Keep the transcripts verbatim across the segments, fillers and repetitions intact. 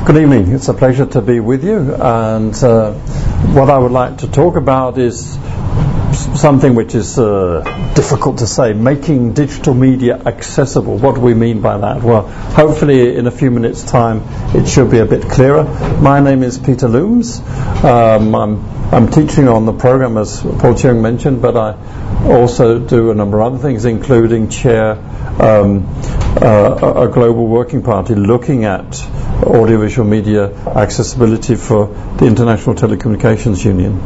Good evening. It's a pleasure to be with you, and uh, what I would like to talk about is something which is uh, difficult to say: making digital media accessible. What do we mean by that? Well, hopefully in a few minutes' time it should be a bit clearer. My name is Peter Looms. Um, I'm, I'm teaching on the program, as Paul Cheung mentioned, but I also do a number of other things, including chair um, uh, a global working party looking at audiovisual media accessibility for the International Telecommunications Union.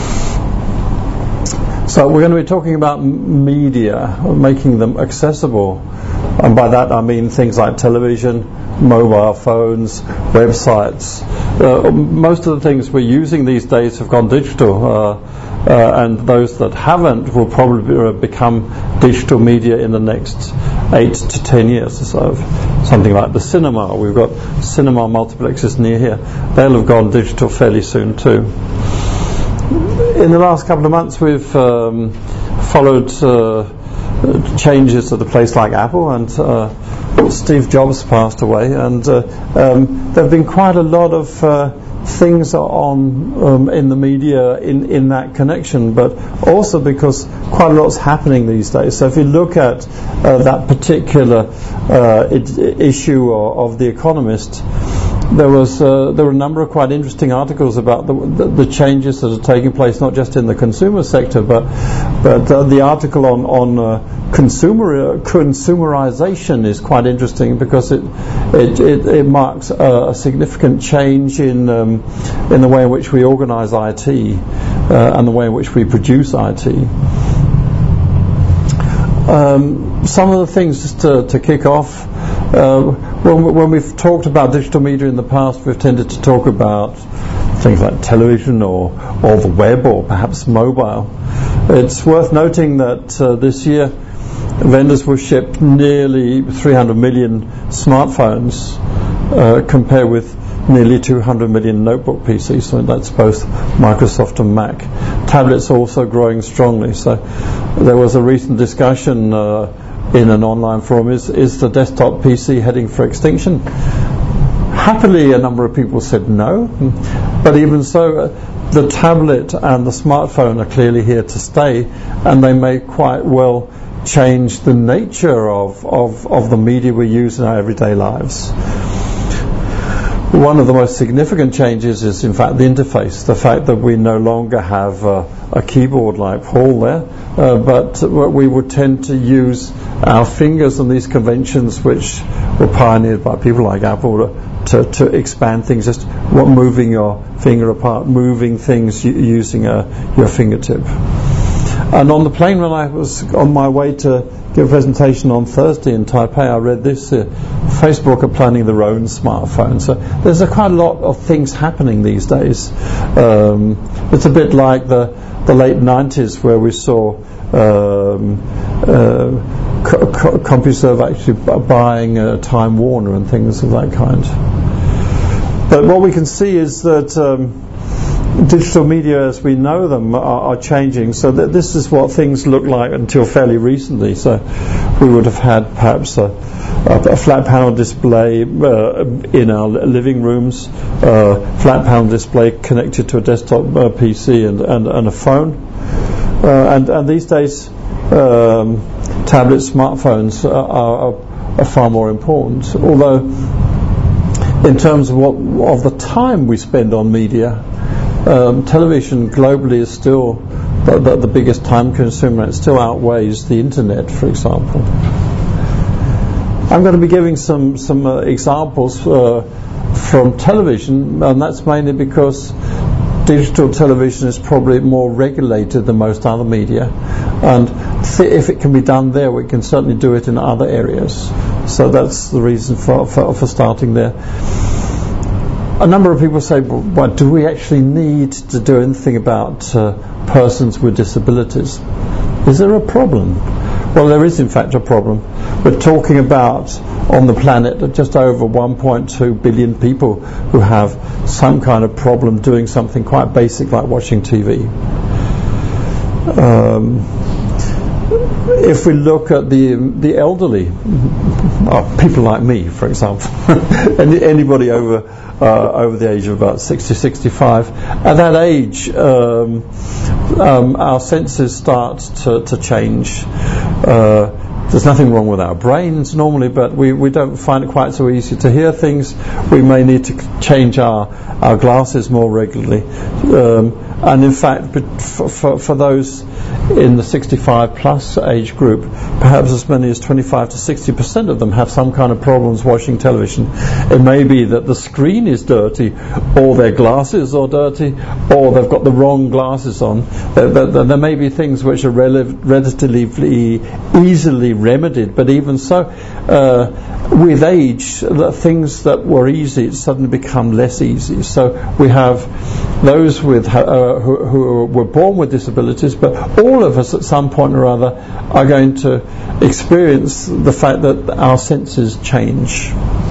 So we're going to be talking about m- media, making them accessible, and by that I mean things like television, mobile phones, websites. Uh, most of the things we're using these days have gone digital, uh, uh, and those that haven't will probably become digital media in the next eight to ten years or so. Something like the cinema. We've got cinema multiplexes near here. They'll have gone digital fairly soon too. In the last couple of months we've um, followed uh, changes at a place like Apple, and uh, Steve Jobs passed away, and uh, um, there have been quite a lot of uh, things on um, in the media in, in that connection, but also because quite a lot's happening these days. So if you look at uh, that particular uh, it, issue of, of The Economist, there was uh, there were a number of quite interesting articles about the, the, the changes that are taking place, not just in the consumer sector, but but uh, the article on on uh, consumer uh, consumerization is quite interesting because it it, it, it marks a, a significant change in um, in the way in which we organise I T uh, and the way in which we produce I T. Um, some of the things just to, to kick off. Uh, when, when we've talked about digital media in the past, we've tended to talk about things like television or, or the web or perhaps mobile. It's worth noting that uh, this year vendors will ship nearly three hundred million smartphones uh, compared with nearly two hundred million notebook P Cs, so that's both Microsoft and Mac. Tablets are also growing strongly. So there was a recent discussion uh, in an online forum, is, is the desktop P C heading for extinction? Happily, a number of people said no, but even so, uh, the tablet and the smartphone are clearly here to stay, and they may quite well change the nature of, of, of the media we use in our everyday lives. One of the most significant changes is, in fact, the interface. The fact that we no longer have uh, a keyboard like Paul there, uh, but we would tend to use our fingers and these conventions which were pioneered by people like Apple to, to expand things, just what, moving your finger apart, moving things using uh, your fingertip. And on the plane when I was on my way to give a presentation on Thursday in Taipei, I read this, uh, Facebook are planning their own smartphone. So there's a quite a lot of things happening these days. Um, it's a bit like the, the late nineties where we saw um, uh, co- co- CompuServe actually buying uh, Time Warner and things of that kind. But what we can see is that um, digital media as we know them are, are changing, so that this is what things look like until fairly recently. So we would have had perhaps a, a, a flat panel display uh, in our living rooms, uh, flat panel display connected to a desktop uh, P C and, and, and a phone. Uh, and, and these days um, tablets, smartphones are, are, are far more important. Although in terms of what of the time we spend on media, Um, television globally is still the, the, the biggest time consumer. It still outweighs the internet, for example. I'm going to be giving some some uh, examples uh, from television, and that's mainly because digital television is probably more regulated than most other media, and th- if it can be done there, we can certainly do it in other areas. So that's the reason for for, for starting there. A number of people say, well, do we actually need to do anything about uh, persons with disabilities? Is there a problem? Well, there is in fact a problem. We're talking about, on the planet, just over one point two billion people who have some kind of problem doing something quite basic like watching T V. Um, if we look at the the elderly, uh, people like me, for example, Any, anybody over uh, over the age of about sixty, sixty-five, at that age, um, um, our senses start to, to change. Uh, There's nothing wrong with our brains normally, but we, we don't find it quite so easy to hear things. We may need to change our, our glasses more regularly. Um, and in fact, for, for, for those in the sixty-five plus age group, perhaps as many as twenty-five to sixty percent of them have some kind of problems watching television. It may be that the screen is dirty, or their glasses are dirty, or they've got the wrong glasses on. There, there, there may be things which are rel- relatively easily remedied, but even so, uh, with age, the things that were easy suddenly become less easy. So we have those with uh, who, who were born with disabilities, but all of us at some point or other are going to experience the fact that our senses change.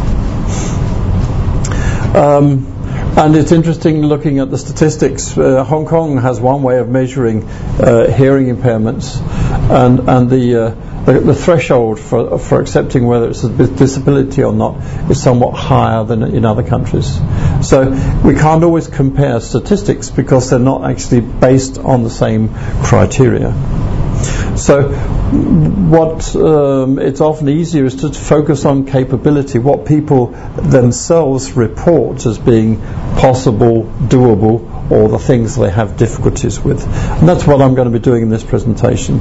Um, and it's interesting looking at the statistics. Uh, Hong Kong has one way of measuring uh, hearing impairments, and and the uh, The, the threshold for for accepting whether it's a disability or not is somewhat higher than in other countries. So we can't always compare statistics because they're not actually based on the same criteria. So what um, it's often easier is to focus on capability, what people themselves report as being possible, doable, or the things they have difficulties with. And that's what I'm going to be doing in this presentation.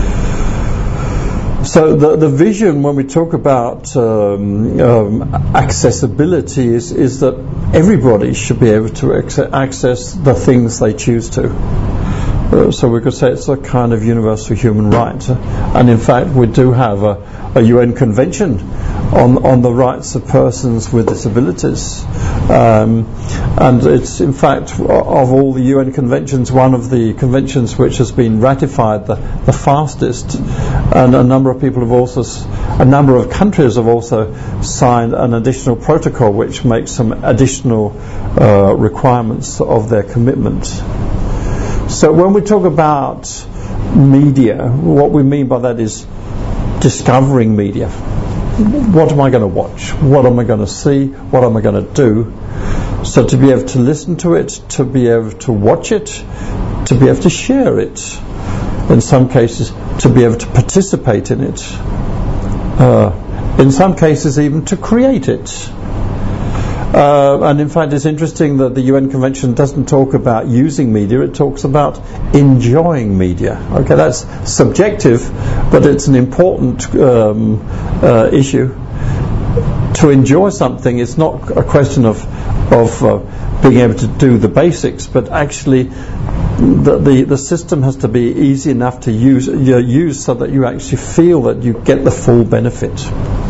So the the vision when we talk about um, um, accessibility is, is that everybody should be able to ac- access the things they choose to. Uh, so we could say it's a kind of universal human right. And in fact we do have a, a U N convention on on the rights of persons with disabilities. Um, and it's in fact of all the U N conventions one of the conventions which has been ratified the, the fastest, and a number of people have also a number of countries have also signed an additional protocol which makes some additional uh, requirements of their commitment. So when we talk about media, what we mean by that is discovering media. What am I going to watch? What am I going to see? What am I going to do? So to be able to listen to it, to be able to watch it, to be able to share it, in some cases to be able to participate in it, uh, in some cases even to create it. Uh, and in fact it's interesting that the U N Convention doesn't talk about using media, it talks about enjoying media. Okay, that's subjective, but it's an important um, uh, issue. To enjoy something, it's not a question of of uh, being able to do the basics, but actually the, the the system has to be easy enough to use uh, use so that you actually feel that you get the full benefit.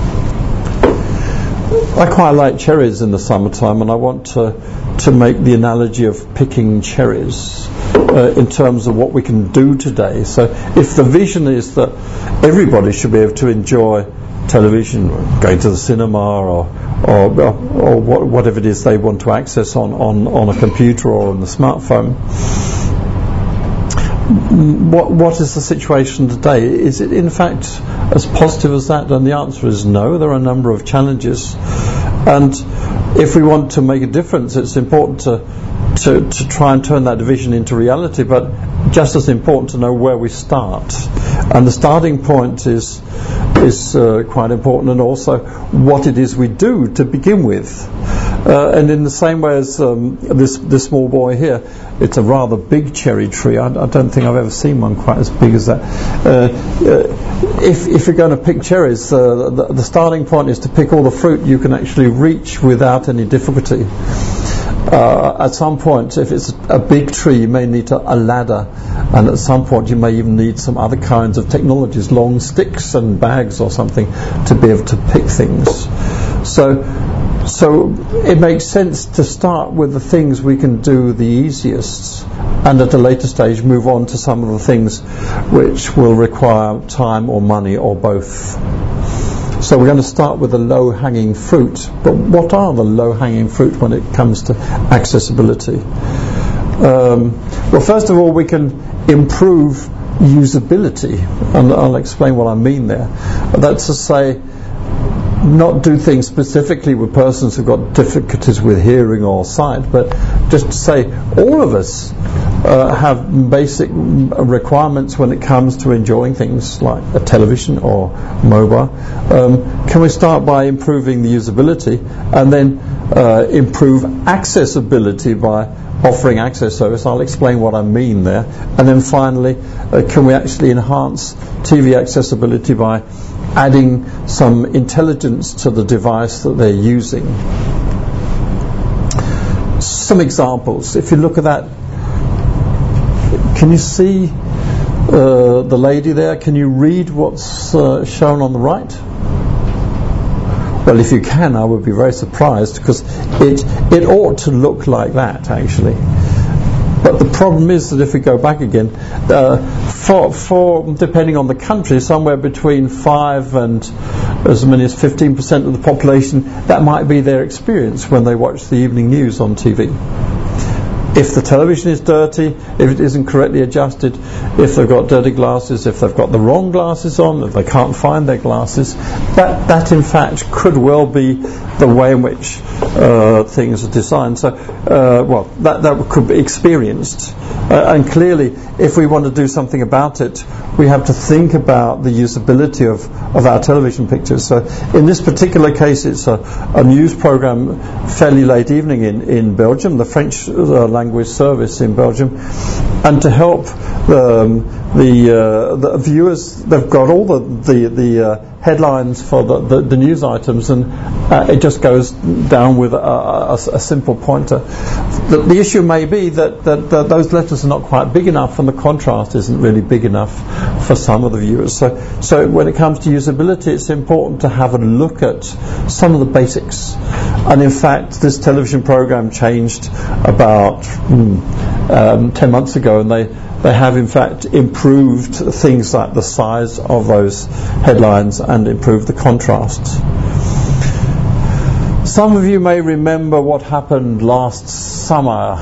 I quite like cherries in the summertime, and I want to to make the analogy of picking cherries uh, in terms of what we can do today. So if the vision is that everybody should be able to enjoy television, going to the cinema, or or, or what, whatever it is they want to access on, on, on a computer or on the smartphone, what what is the situation today? Is it in fact as positive as that? And the answer is no. There are a number of challenges, and if we want to make a difference, it's important to to, to try and turn that vision into reality, but just as important to know where we start. And the starting point is is uh, quite important, and also what it is we do to begin with. Uh, and in the same way as um, this this small boy here, it's a rather big cherry tree. I, I don't think I've ever seen one quite as big as that. Uh, uh, if if you're going to pick cherries, uh, the, the starting point is to pick all the fruit you can actually reach without any difficulty. Uh, at some point, if it's a big tree, you may need a, a ladder, and at some point you may even need some other kinds of technologies, long sticks and bags or something, to be able to pick things. So, so it makes sense to start with the things we can do the easiest, and at a later stage move on to some of the things which will require time or money or both. So we're going to start with the low-hanging fruit. But what are the low-hanging fruit when it comes to accessibility? Um, well, first of all, we can improve usability, and I'll explain what I mean there. That's to say, not do things specifically with persons who've got difficulties with hearing or sight, but just to say all of us uh, have basic requirements when it comes to enjoying things like a television or mobile. Um, can we start by improving the usability and then uh, improve accessibility by offering access service? I'll explain what I mean there. And then finally, uh, can we actually enhance T V accessibility by adding some intelligence to the device that they're using? Some examples. If you look at that, can you see uh, the lady there? Can you read what's uh, shown on the right? Well, if you can, I would be very surprised, because it it ought to look like that, actually. But the problem is that if we go back again, uh, for, for depending on the country, somewhere between five and as many as fifteen percent of the population, that might be their experience when they watch the evening news on T V. If the television is dirty, if it isn't correctly adjusted, if they've got dirty glasses, if they've got the wrong glasses on, if they can't find their glasses, that, that in fact could well be the way in which uh, things are designed. So, uh, well, that, that could be experienced. Uh, and clearly, if we want to do something about it, we have to think about the usability of, of our television pictures. So in this particular case, it's a, a news program fairly late evening in, in Belgium, the French uh, language service in Belgium. And to help um, the, uh, the viewers, they've got all the, the, the uh, headlines for the, the, the news items, and uh, it just goes down with a, a, a simple pointer. The, the issue may be that, that, that those letters are not quite big enough, and the contrast isn't really big enough for some of the viewers. So, so when it comes to usability, it's important to have a look at some of the basics. And in fact, this television program changed about hmm, um, ten months ago, and they They have in fact improved things like the size of those headlines and improved the contrast. Some of you may remember what happened last summer.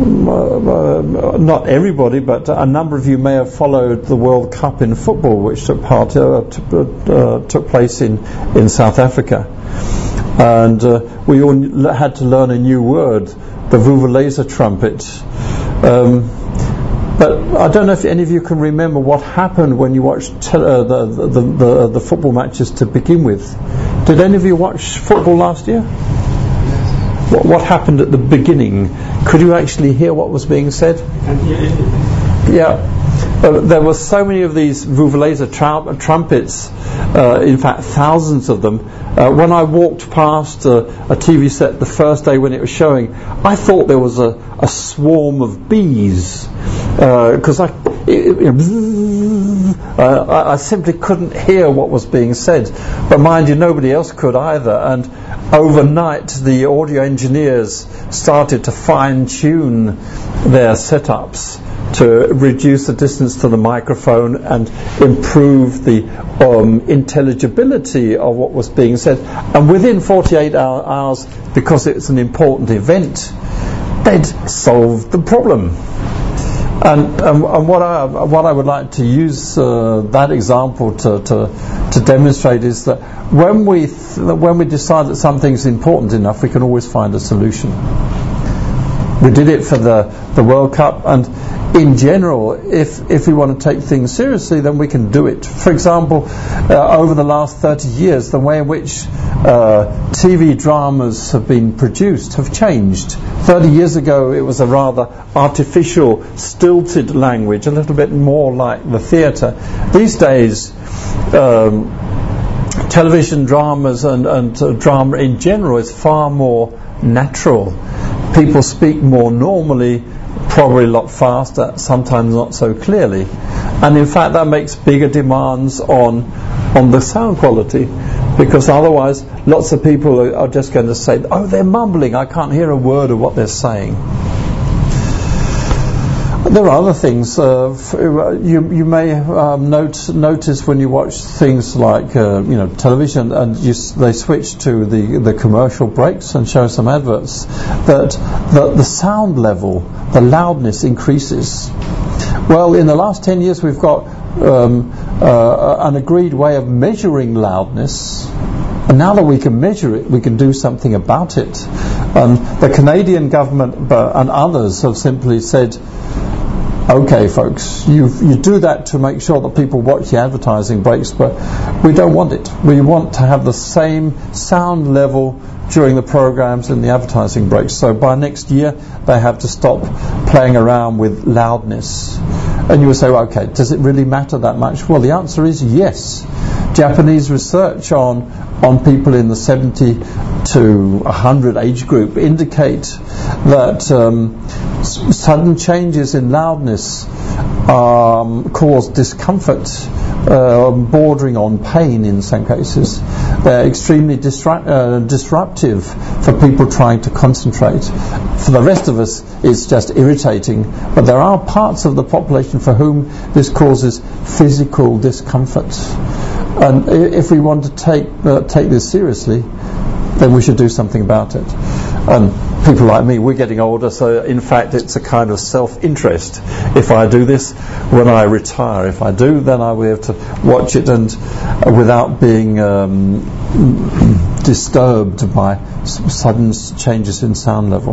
Uh, not everybody, but a number of you may have followed the World Cup in football, which took part uh, t- uh, took place in, in South Africa. And uh, we all had to learn a new word, the Vuvuzela trumpet. Um, But I don't know if any of you can remember what happened when you watched te- uh, the, the, the, the football matches to begin with. Did any of you watch football last year? What, what happened at the beginning? Could you actually hear what was being said? Yeah. Uh, there were so many of these Vuvuzela tr- trumpets, uh, in fact thousands of them. Uh, when I walked past uh, a T V set the first day when it was showing, I thought there was a, a swarm of bees, because uh, I, it, you know, uh, I, I simply couldn't hear what was being said. But mind you, nobody else could either. And overnight, the audio engineers started to fine-tune their setups to reduce the distance to the microphone and improve the um, intelligibility of what was being said. And within forty-eight hours, because it's an important event, they'd solved the problem. And, um, and what I what I would like to use uh, that example to, to to demonstrate is that when we th- when we decide that something's important enough, we can always find a solution. We did it for the, the World Cup, and in general, if if we want to take things seriously, then we can do it. For example, uh, over the last thirty years, the way in which uh, T V dramas have been produced have changed. thirty years ago, it was a rather artificial, stilted language, a little bit more like the theatre. These days, um, television dramas and, and uh, drama in general is far more natural. People speak more normally, probably a lot faster, sometimes not so clearly. And in fact, that makes bigger demands on on the sound quality, because otherwise lots of people are, are just going to say, oh, they're mumbling, I can't hear a word of what they're saying. There are other things. Uh, f- you you may um, note, notice when you watch things like uh, you know television, and you, they switch to the, the commercial breaks and show some adverts, that the, the sound level, the loudness increases. Well, in the last ten years, we've got um, uh, an agreed way of measuring loudness. And now that we can measure it, we can do something about it. Um, the Canadian government uh, and others have simply said, okay, folks, you you do that to make sure that people watch the advertising breaks, but we don't want it. We want to have the same sound level during the programs and the advertising breaks. So by next year, they have to stop playing around with loudness. And you would say, well, okay, does it really matter that much? Well, the answer is yes. Japanese research on on people in the seventy to one hundred age group indicate that um, s- sudden changes in loudness um, cause discomfort, uh, bordering on pain in some cases. They're extremely disrupt- uh, disruptive for people trying to concentrate. For the rest of us, it's just irritating. But there are parts of the population for whom this causes physical discomfort. And if we want to take uh, take this seriously, then we should do something about it. And people like me, we're getting older, so in fact it's a kind of self-interest. If I do this when I retire, if I do, then I will be able to watch it and uh, without being um, disturbed by sudden changes in sound level.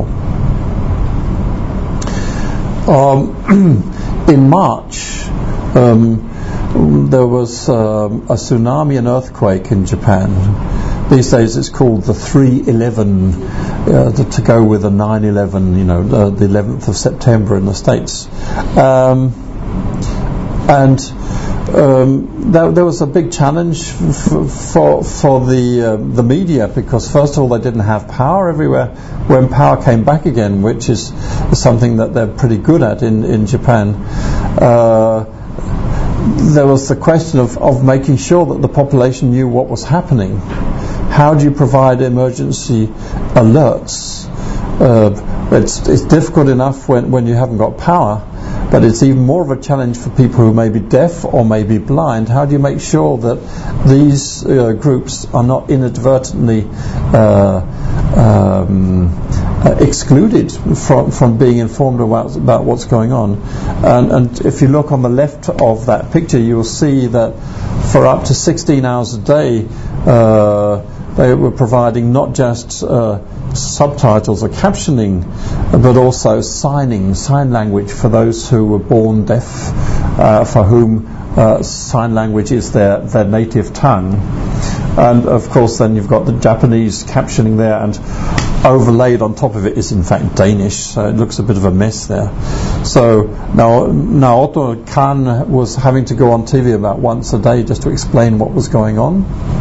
Um, in March, um, there was um, a tsunami and earthquake in Japan. These days it's called the three eleven, uh, to, to go with the nine eleven, you know, uh, the eleventh of September in the States. Um, and um, there, there was a big challenge f- for for the uh, the media, because first of all they didn't have power everywhere. When power came back again, which is something that they're pretty good at in, in Japan, uh, there was the question of, of making sure that the population knew what was happening. How do you provide emergency alerts? Uh, it's, it's difficult enough when, when you haven't got power, but it's even more of a challenge for people who may be deaf or may be blind. How do you make sure that these uh, groups are not inadvertently uh, um, uh, excluded from, from being informed about, about what's going on? And, and if you look on the left of that picture, you will see that for up to sixteen hours a day, uh, they were providing not just uh, subtitles or captioning, but also signing, sign language for those who were born deaf, uh, for whom uh, sign language is their, their native tongue. And of course then you've got the Japanese captioning there, and overlaid on top of it is in fact Danish, so it looks a bit of a mess there. So now Naoto Kan was having to go on T V about once a day just to explain what was going on.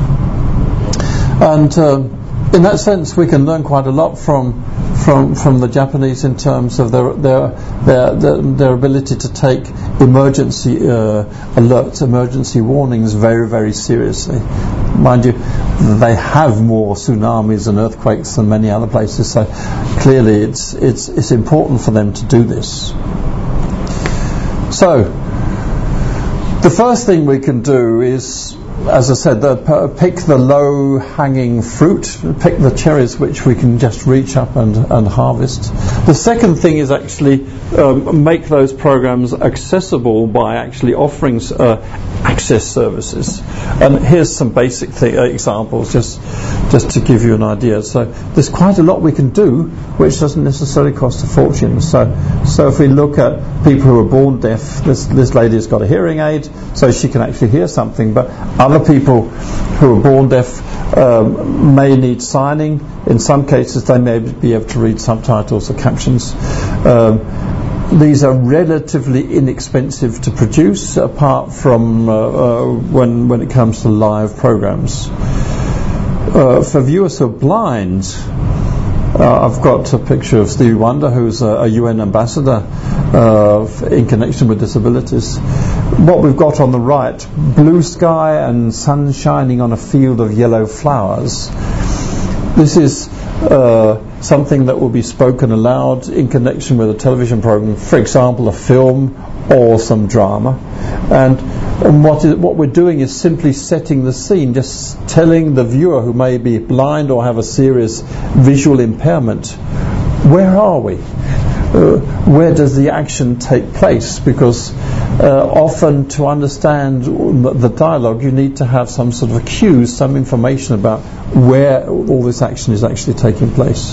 And uh, in that sense, we can learn quite a lot from from from the Japanese in terms of their their their their, their ability to take emergency uh, alerts, emergency warnings very very seriously. Mind you, they have more tsunamis and earthquakes than many other places, so clearly it's it's it's important for them to do this. So the first thing we can do is, as I said, the, pick the low-hanging fruit, pick the cherries which we can just reach up and, and harvest. The second thing is actually um, make those programs accessible by actually offering uh, access services. And here's some basic th- examples, just just to give you an idea. So there's quite a lot we can do, which doesn't necessarily cost a fortune. So so if we look at people who are born deaf, this this lady's got a hearing aid, so she can actually hear something, but other people who are born deaf um, may need signing. In some cases they may be able to read subtitles or captions. Um, these are relatively inexpensive to produce, apart from uh, uh, when when it comes to live programs. Uh, for viewers who are blind, Uh, I've got a picture of Stevie Wonder, who's a, a U N ambassador uh, in connection with disabilities. What we've got on the right, blue sky and sun shining on a field of yellow flowers. This is uh, something that will be spoken aloud in connection with a television program, for example, a film or some drama. And, and what, is, what we're doing is simply setting the scene, just telling the viewer who may be blind or have a serious visual impairment, where are we? Uh, where does the action take place? Because uh, often to understand the dialogue you need to have some sort of a cue, some information about where all this action is actually taking place.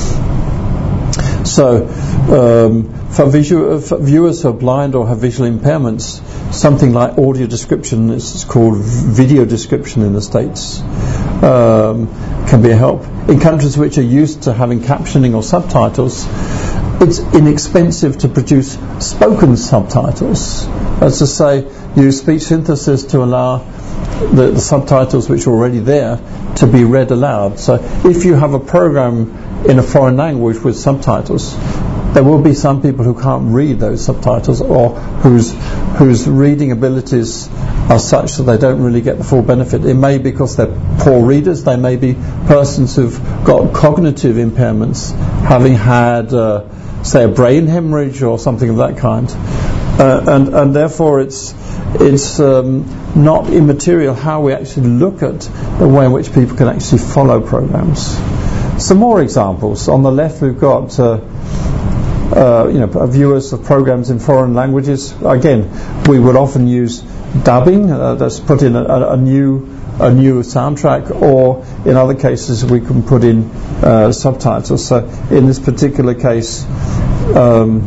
So um, for, visual, for viewers who are blind or have visual impairments, something like audio description, it's called video description in the States, um, can be a help. In countries which are used to having captioning or subtitles, it's inexpensive to produce spoken subtitles. That's to say, use speech synthesis to allow the, the subtitles which are already there to be read aloud. So if you have a program in a foreign language with subtitles, there will be some people who can't read those subtitles, or whose whose reading abilities are such that they don't really get the full benefit. It may be because they're poor readers. They may be persons who've got cognitive impairments, having had uh, say a brain hemorrhage or something of that kind, uh, and and therefore it's it's um, not immaterial how we actually look at the way in which people can actually follow programs. Some more examples. On the left we've got uh, uh, you know viewers of programs in foreign languages. Again, we would often use dubbing. Uh, that's put in a, a new a new soundtrack, or in other cases we can put in uh, subtitles. So in this particular case, um,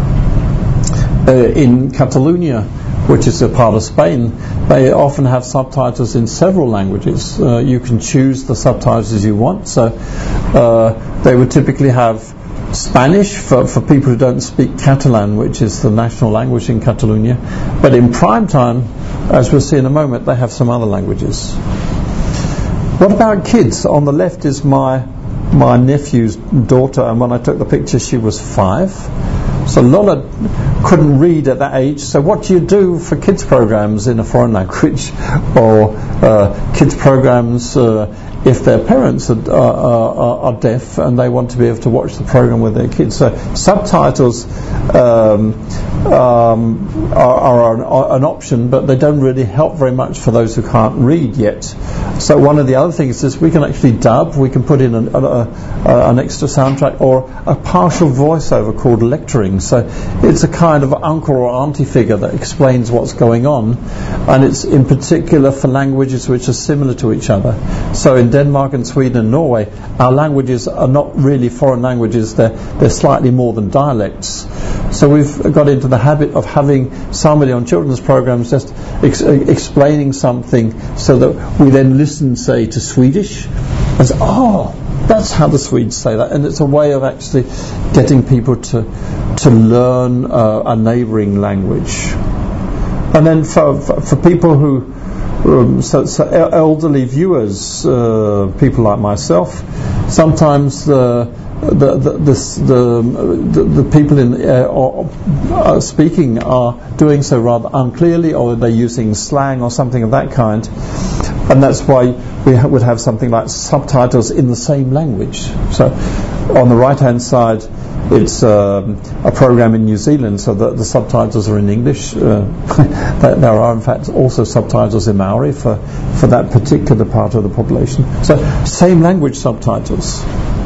uh, in Catalonia, which is a part of Spain, they often have subtitles in several languages. Uh, you can choose the subtitles you want. So uh, they would typically have Spanish for, for people who don't speak Catalan, which is the national language in Catalonia. But in prime time, as we'll see in a moment, they have some other languages. What about kids? On the left is my my nephew's daughter, and when I took the picture she was five. So Lola couldn't read at that age. So what do you do for kids programs in a foreign language, or uh, kids programs uh, if their parents are, are, are deaf and they want to be able to watch the program with their kids? So subtitles um, um, are, are, an, are an option, but they don't really help very much for those who can't read yet. So one of the other things is we can actually dub. We can put in an, a, a, an extra soundtrack or a partial voiceover called lecturing. So it's a kind of uncle or auntie figure that explains what's going on, and it's in particular for languages which are similar to each other. So in Denmark and Sweden and Norway, our languages are not really foreign languages. They're, they're slightly more than dialects. So we've got into the habit of having somebody on children's programs just ex- explaining something, so that we then listen, say, to Swedish and say, oh, that's how the Swedes say that. And it's a way of actually getting people to to learn uh, a neighbouring language. And then for for, for people who Um, so, so elderly viewers, uh, people like myself, sometimes the the the this, the, the the people in uh, are, are speaking are doing so rather unclearly, or they're using slang or something of that kind, and that's why we ha- would have something like subtitles in the same language. So on the right hand side, it's um, a program in New Zealand, so that the subtitles are in English. Uh, there are, in fact, also subtitles in Maori for, for that particular part of the population. So, same language subtitles.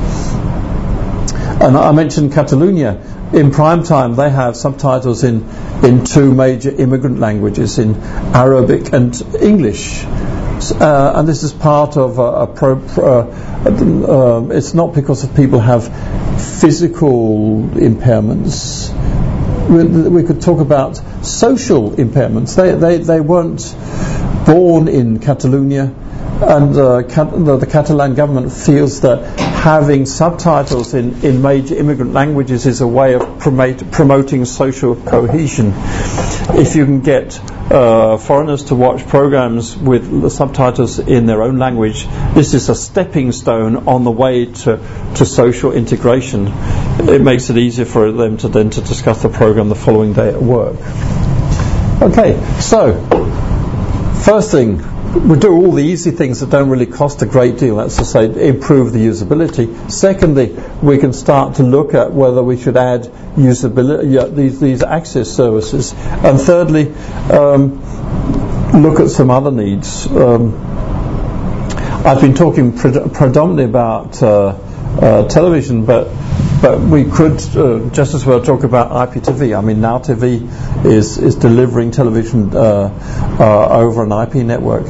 And I mentioned Catalonia. In prime time, they have subtitles in, in two major immigrant languages, in Arabic and English. Uh, and this is part of a, a pro... pro uh, uh, it's not because of people have physical impairments. We, we could talk about social impairments. They, they, they weren't born in Catalonia, and uh, Cat- the, the Catalan government feels that having subtitles in, in major immigrant languages is a way of promote, promoting social cohesion. If you can get uh, foreigners to watch programs with the subtitles in their own language, this is a stepping stone on the way to, to social integration. It makes it easier for them to then to discuss the program the following day at work. Okay, so first thing, we do all the easy things that don't really cost a great deal. That's to say, improve the usability. Secondly, we can start to look at whether we should add usability, yeah, these these access services. And thirdly, um, look at some other needs. Um, I've been talking pred- predominantly about uh, uh, television, but but we could uh, just as well talk about I P T V. I mean, Now T V is is delivering television uh, uh, over an I P network.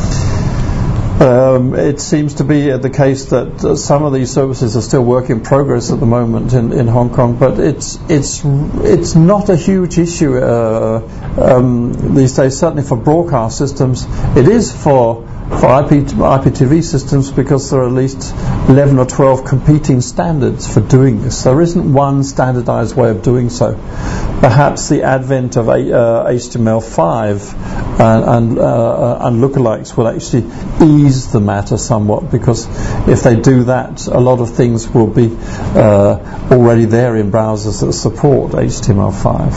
Um, it seems to be the case that uh, some of these services are still work in progress at the moment in, in Hong Kong, but it's it's it's not a huge issue uh, um, these days. Certainly for broadcast systems, it is for for I P, I P T V systems, because there are at least eleven or twelve competing standards for doing this. There isn't one standardized way of doing so. Perhaps the advent of uh, H T M L five and and, uh, and lookalikes will actually ease the matter somewhat, because if they do that, a lot of things will be uh, already there in browsers that support H T M L five.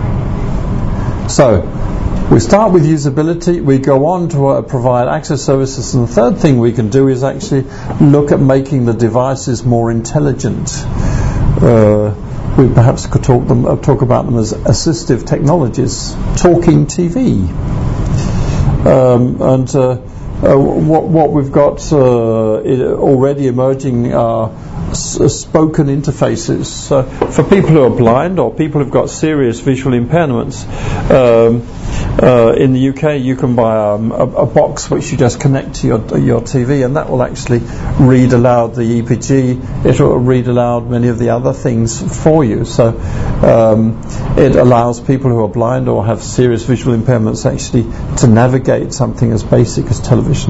So we start with usability, we go on to uh, provide access services, and the third thing we can do is actually look at making the devices more intelligent. Uh, we perhaps could talk them uh, talk about them as assistive technologies, talking T V, um, and uh, uh, what, what we've got uh, already emerging are s- spoken interfaces uh, for people who are blind or people who've got serious visual impairments. Um, Uh, in the U K, you can buy um, a, a box which you just connect to your your T V, and that will actually read aloud the E P G. It will read aloud many of the other things for you. So um, it allows people who are blind or have serious visual impairments actually to navigate something as basic as television.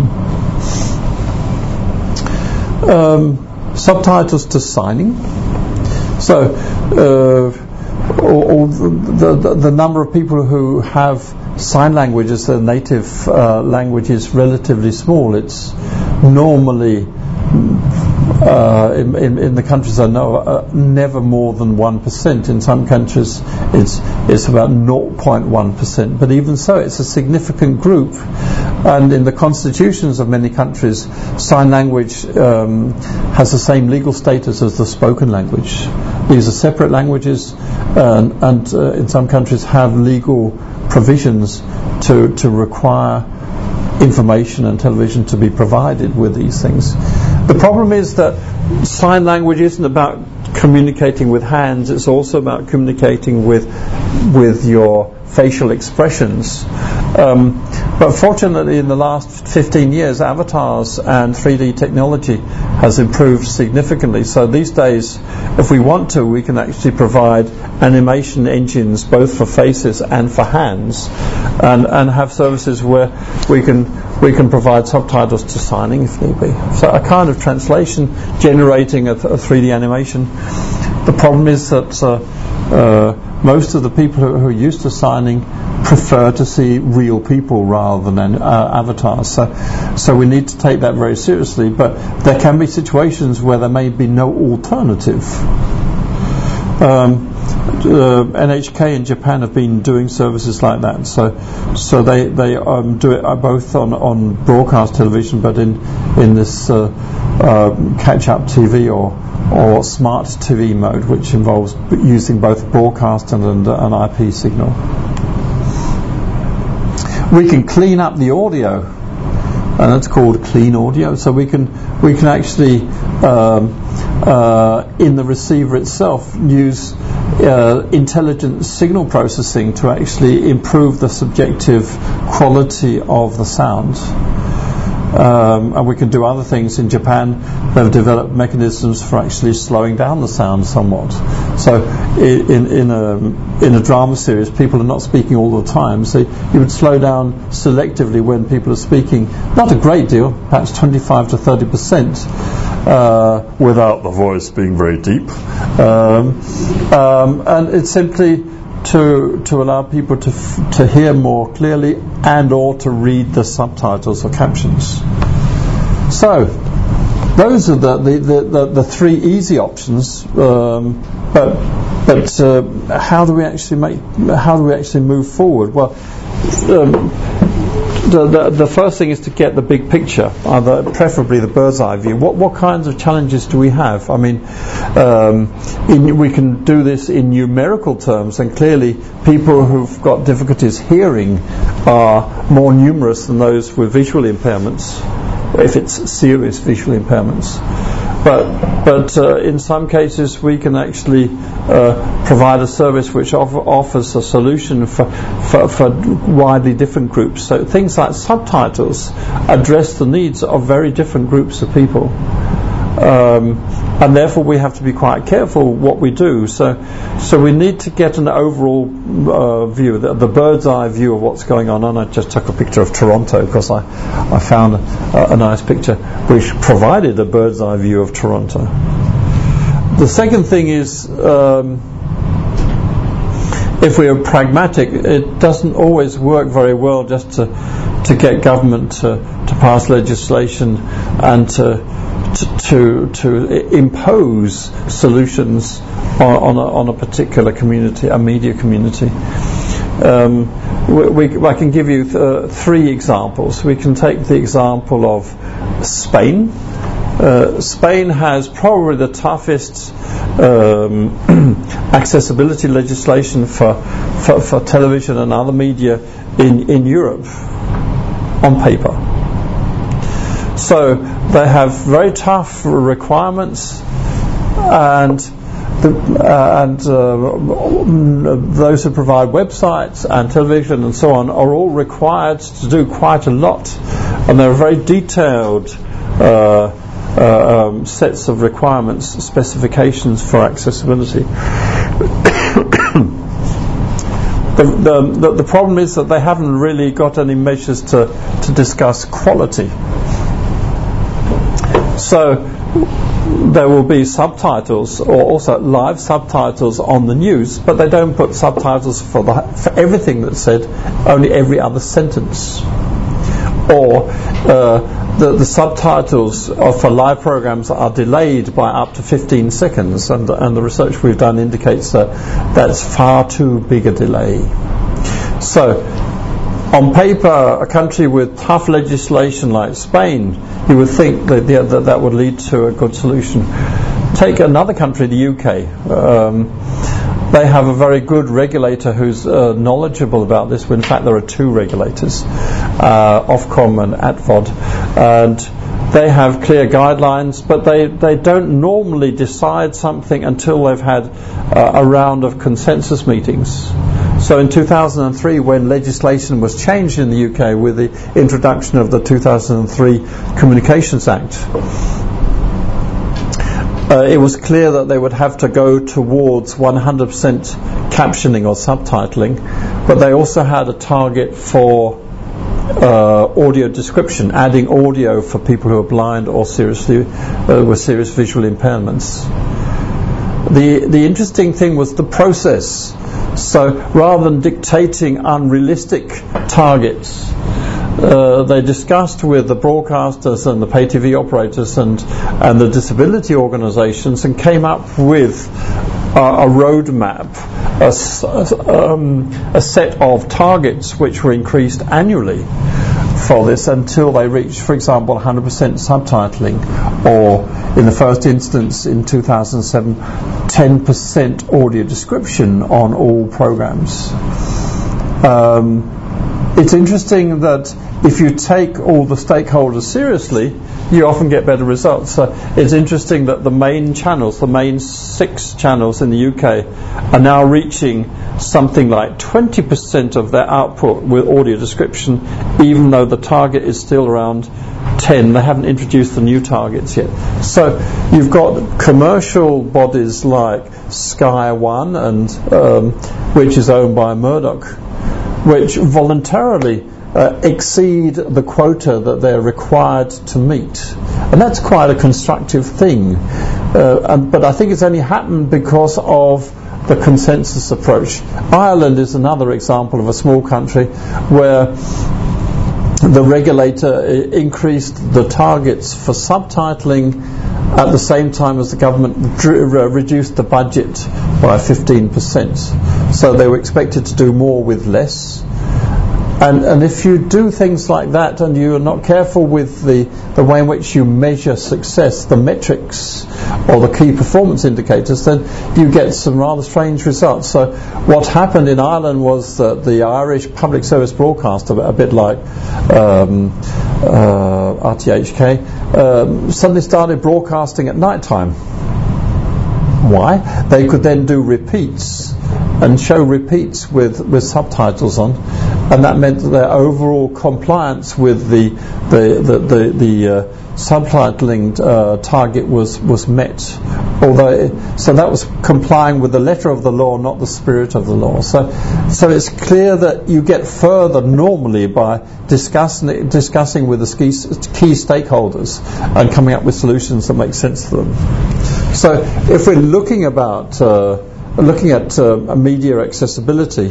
Um, subtitles to signing. So uh, all, all the, the, the number of people who have sign language as their native uh, language is relatively small. It's normally uh, in, in, in the countries I know uh, never more than one percent. In some countries it's it's about zero point one percent, but even so it's a significant group, and in the constitutions of many countries sign language um, has the same legal status as the spoken language. These are separate languages, uh, and uh, in some countries have legal provisions to to require information and television to be provided with these things. The problem is that sign language isn't about communicating with hands, it's also about communicating with with your facial expressions. Um, but fortunately in the last fifteen years avatars and three D technology has improved significantly, so these days if we want to we can actually provide animation engines both for faces and for hands, and, and have services where we can we can provide subtitles to signing if need be. So a kind of translation generating a, a three D animation. The problem is that uh, uh, most of the people who, who are used to signing prefer to see real people rather than uh, avatars. So, so we need to take that very seriously. But there can be situations where there may be no alternative. Um, uh, N H K in Japan have been doing services like that. So, so they they um, do it both on, on broadcast television, but in in this uh, uh, catch-up T V or or smart T V mode, which involves using both broadcast and, and an I P signal. We can clean up the audio, and that's called clean audio. So we can we can actually um, uh, in the receiver itself use uh, intelligent signal processing to actually improve the subjective quality of the sound. Um, and we can do other things. In Japan they've developed mechanisms for actually slowing down the sound somewhat. So in in a in a drama series people are not speaking all the time, so you would slow down selectively when people are speaking, not a great deal, perhaps twenty-five to thirty percent, uh, without the voice being very deep, um, um, and it's simply to to allow people to f- to hear more clearly and or to read the subtitles or captions. So those are the the, the, the, the three easy options, um, but but uh, how do we actually make how do we actually move forward? Well, um, the, the, the first thing is to get the big picture, uh, the, preferably the bird's eye view. What what kinds of challenges do we have? I mean, um, in, we can do this in numerical terms, and clearly people who've got difficulties hearing are more numerous than those with visual impairments, if it's serious visual impairments. But but uh, in some cases we can actually uh, provide a service which offer, offers a solution for, for for widely different groups. So things like subtitles address the needs of very different groups of people, um, and therefore we have to be quite careful what we do. So so we need to get an overall uh, view, the, the bird's eye view of what's going on. And I just took a picture of Toronto because I I found a, a nice picture which provided a bird's eye view of Toronto. The second thing is, um, if we are pragmatic, it doesn't always work very well just to to get government to, to pass legislation and to to to, to impose solutions on, on, a, on a particular community, a media community. Um, we, we, I can give you th- three examples. We can take the example of Spain. Uh, Spain has probably the toughest um, accessibility legislation for, for for television and other media in, in Europe on paper. So they have very tough requirements, and the, uh, and uh, those who provide websites and television and so on are all required to do quite a lot, and there are very detailed uh, Uh, um, sets of requirements, specifications for accessibility. the, the, the problem is that they haven't really got any measures to, to discuss quality. So there will be subtitles, or also live subtitles on the news, but they don't put subtitles for, the, for everything that's said, only every other sentence. Or uh, The, the subtitles of, for live programs are delayed by up to fifteen seconds, and, and the research we've done indicates that that's far too big a delay. So, on paper, a country with tough legislation like Spain, you would think that yeah, that, that would lead to a good solution. Take another country, the U K. Um, They have a very good regulator who's uh, knowledgeable about this. In fact, there are two regulators, uh, Ofcom and A T V O D, and they have clear guidelines, but they, they don't normally decide something until they've had uh, a round of consensus meetings. So in two thousand three, when legislation was changed in the U K with the introduction of the two thousand three Communications Act, Uh, it was clear that they would have to go towards one hundred percent captioning or subtitling, but they also had a target for uh, audio description, adding audio for people who are blind or seriously uh, with serious visual impairments. The the interesting thing was the process. So rather than dictating unrealistic targets, Uh, they discussed with the broadcasters and the pay T V operators and and the disability organisations, and came up with uh, a roadmap, a, um, a set of targets which were increased annually for this until they reached, for example, one hundred percent subtitling, or in the first instance in two thousand seven, ten percent audio description on all programmes. Um, it's interesting that if you take all the stakeholders seriously, you often get better results. So it's interesting that the main channels, the main six channels in the U K, are now reaching something like twenty percent of their output with audio description, even though the target is still around ten. They haven't introduced the new targets yet. So you've got commercial bodies like Sky One, and um, which is owned by Murdoch, which voluntarily Uh, exceed the quota that they're required to meet, and that's quite a constructive thing. Uh, and, but I think it's only happened because of the consensus approach. Ireland is another example of a small country where the regulator increased the targets for subtitling at the same time as the government re- reduced the budget by fifteen percent. So they were expected to do more with less. And, and if you do things like that and you are not careful with the, the way in which you measure success, the metrics or the key performance indicators, then you get some rather strange results. So what happened in Ireland was that the Irish public service broadcaster, a bit like um, uh, R T H K, um, suddenly started broadcasting at night time. Why? They could then do repeats and show repeats with, with subtitles on, and that meant that their overall compliance with the the the the, the uh, subtitling uh, target was was met. Although it, so that was complying with the letter of the law, not the spirit of the law. So so it's clear that you get further normally by discussing discussing with the key, key stakeholders and coming up with solutions that make sense to them. So if we're looking about uh, looking at uh, media accessibility,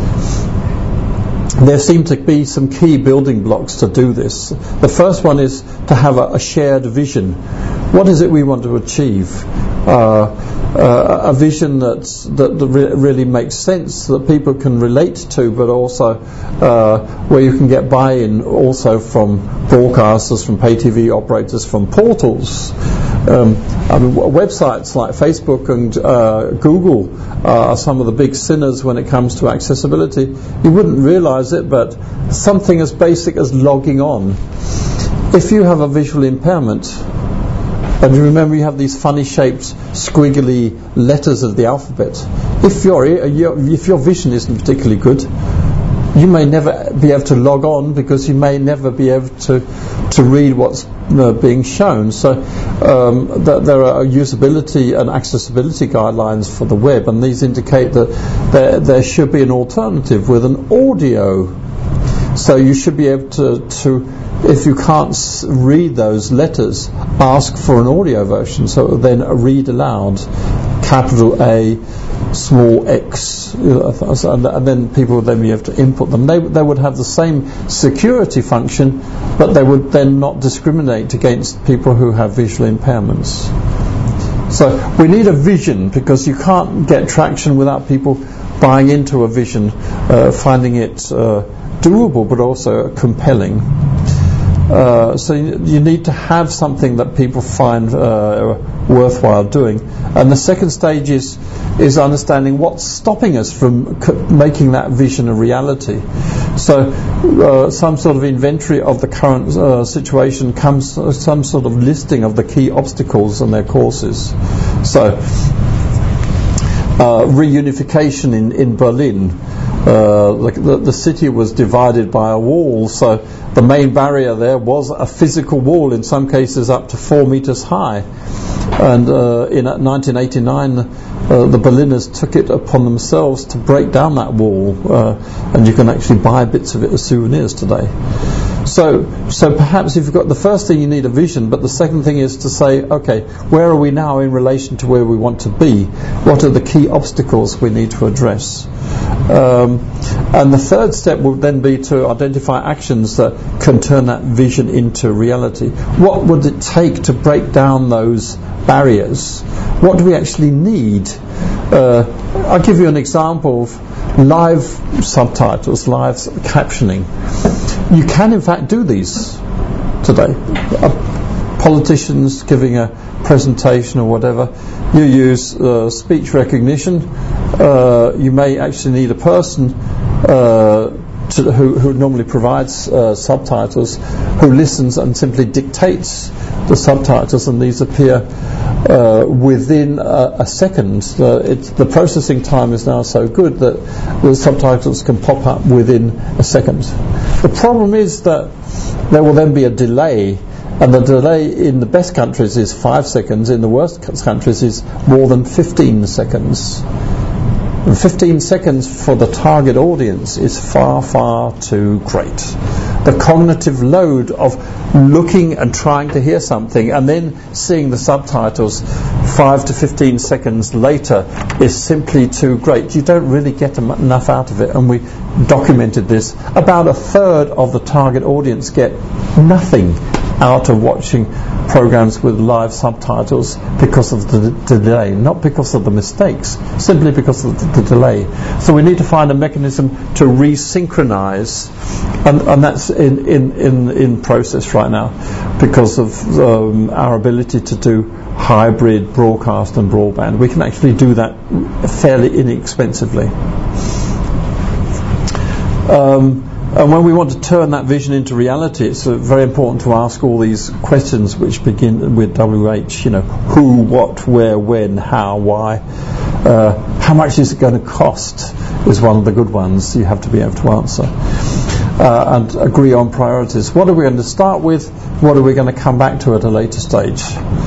there seem to be some key building blocks to do this. The first one is to have a, a shared vision. What is it we want to achieve? Uh, uh, a vision that's, that re- really makes sense, that people can relate to, but also uh, where you can get buy-in also from broadcasters, from pay T V operators, from portals. Um, I mean, websites like Facebook and uh, Google are some of the big sinners when it comes to accessibility. You wouldn't realise it, but something as basic as logging on. If you have a visual impairment, and you remember you have these funny shaped squiggly letters of the alphabet, if your if your vision isn't particularly good, you may never be able to log on because you may never be able to to read what's uh, being shown. So um, th- there are usability and accessibility guidelines for the web, and these indicate that there, there should be an alternative with an audio. So you should be able to, to if you can't s- read those letters, ask for an audio version. So then read aloud, capital A, small x, and then people would then be able to input them. They, they would have the same security function, but they would then not discriminate against people who have visual impairments. So we need a vision, because you can't get traction without people buying into a vision, uh, finding it uh, doable but also compelling. Uh, so you, you need to have something that people find uh, worthwhile doing. And the second stage is is understanding what's stopping us from c- making that vision a reality. So uh, some sort of inventory of the current uh, situation comes, uh, some sort of listing of the key obstacles and their courses. So uh, reunification in, in Berlin, uh, like the, the city was divided by a wall, so the main barrier there was a physical wall, in some cases up to four meters high. And uh, in nineteen eighty-nine, uh, the Berliners took it upon themselves to break down that wall, uh, and you can actually buy bits of it as souvenirs today. So, so perhaps if you've got the first thing, you need a vision, but the second thing is to say, okay, where are we now in relation to where we want to be? What are the key obstacles we need to address? Um, and the third step would then be to identify actions that can turn that vision into reality. What would it take to break down those barriers? What do we actually need? Uh, I'll give you an example of live subtitles, live captioning. You can in fact do these today. Uh, politicians giving a presentation or whatever, you use uh, speech recognition. Uh, you may actually need a person uh, to, who, who normally provides uh, subtitles, who listens and simply dictates the subtitles, and these appear uh, within a, a second. Uh, it's, the processing time is now so good that the subtitles can pop up within a second. The problem is that there will then be a delay, and the delay in the best countries is five seconds, in the worst countries is more than fifteen seconds. And fifteen seconds for the target audience is far, far too great. The cognitive load of looking and trying to hear something and then seeing the subtitles five to fifteen seconds later is simply too great. You don't really get enough out of it, and we documented this. About a third of the target audience get nothing out of watching programs with live subtitles because of the d- delay, not because of the mistakes, simply because of the, the delay. So we need to find a mechanism to resynchronize, and, and that's in, in, in, in process right now because of um, our ability to do hybrid broadcast and broadband. We can actually do that fairly inexpensively. Um, and when we want to turn that vision into reality, it's uh, very important to ask all these questions which begin with W H, you know, who, what, where, when, how, why. Uh, how much is it going to cost is one of the good ones you have to be able to answer. Uh, and agree on priorities. What are we going to start with? What are we going to come back to at a later stage?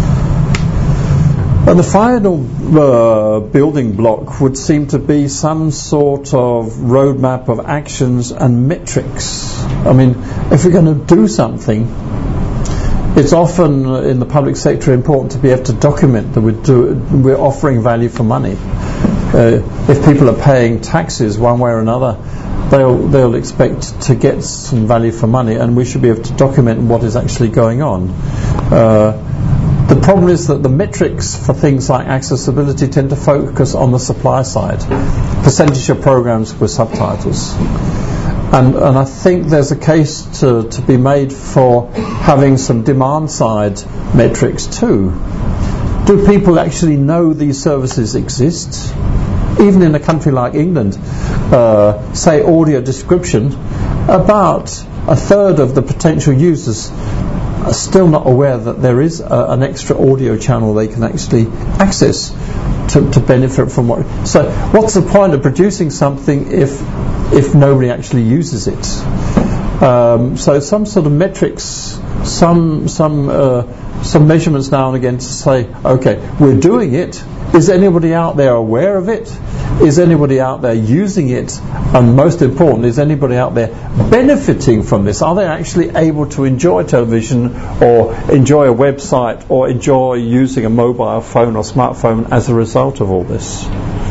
And the final uh, building block would seem to be some sort of roadmap of actions and metrics. I mean, if we're going to do something, it's often uh, in the public sector important to be able to document that we're, do, we're offering value for money. Uh, if people are paying taxes one way or another, they'll, they'll expect to get some value for money, and we should be able to document what is actually going on. Uh, The problem is that the metrics for things like accessibility tend to focus on the supply side, percentage of programs with subtitles. And, and I think there's a case to, to be made for having some demand side metrics too. Do people actually know these services exist? Even in a country like England, uh, say audio description, about a third of the potential users are still not aware that there is a, an extra audio channel they can actually access to, to benefit from what. So what's the point of producing something if if nobody actually uses it? Um, so some sort of metrics, some some uh, some measurements now and again to say, okay, we're doing it. Is anybody out there aware of it? Is anybody out there using it? And most important, is anybody out there benefiting from this? Are they actually able to enjoy television or enjoy a website or enjoy using a mobile phone or smartphone as a result of all this?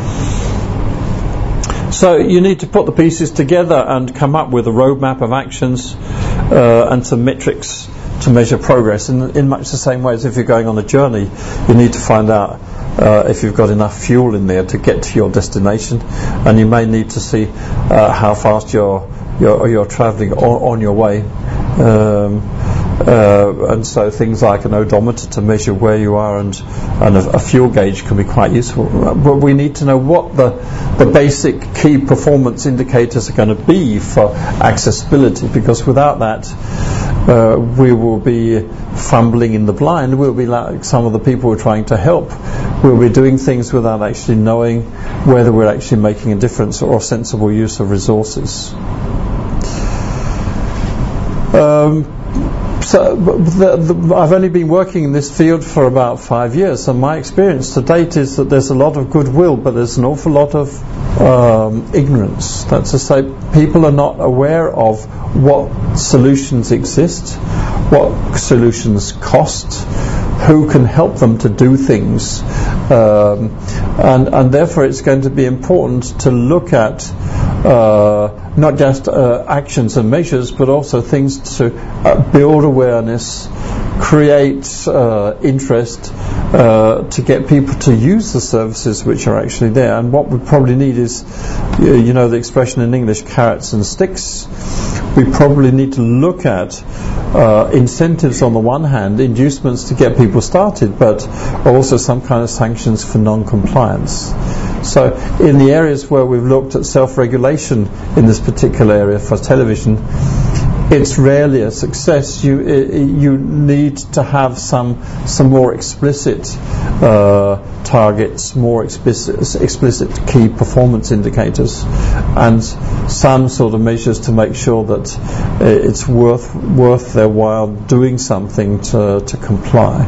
So you need to put the pieces together and come up with a roadmap of actions uh, and some metrics to measure progress. In, in much the same way as if you're going on a journey, you need to find out Uh, if you've got enough fuel in there to get to your destination, and you may need to see uh, how fast you're you're, you're travelling on, on your way, um, uh, and so things like an odometer to measure where you are, and and a, a fuel gauge can be quite useful. But we need to know what the the basic key performance indicators are going to be for accessibility, because without that, Uh, we will be fumbling in the blind. We'll be like some of the people we're trying to help. We'll be doing things without actually knowing whether we're actually making a difference or a sensible use of resources. Um, so the, the, I've only been working in this field for about five years, and my experience to date is that there's a lot of goodwill, but there's an awful lot of um, ignorance. That's to say, people are not aware of what solutions exist, what solutions cost, who can help them to do things, um, and, and therefore it's going to be important to look at uh, not just uh, actions and measures, but also things to uh, build awareness, create uh, interest, uh, to get people to use the services which are actually there. And what we probably need is, you know, the expression in English, carrots and sticks. We probably need to look at uh, incentives on the one hand, inducements to get people started, but also some kind of sanctions for non-compliance. So in the areas where we've looked at self-regulation in this particular area for television, it's rarely a success. You you need to have some some more explicit uh, targets, more explicit explicit key performance indicators, and some sort of measures to make sure that it's worth worth their while doing something to to comply.